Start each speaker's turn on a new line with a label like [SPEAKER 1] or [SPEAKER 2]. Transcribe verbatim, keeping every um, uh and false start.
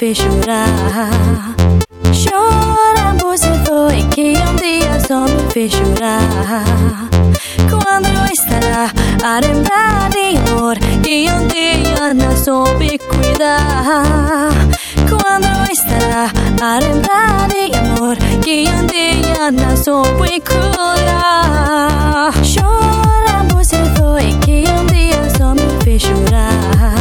[SPEAKER 1] fez chorar. Chora, você foi que um dia só me fez chorar. Quando estará a lembrar de amor que um dia não soube cuidar? Quando estará a lembrar de amor que um dia não soube cuidar? Chora, você foi que um dia só me fez chorar.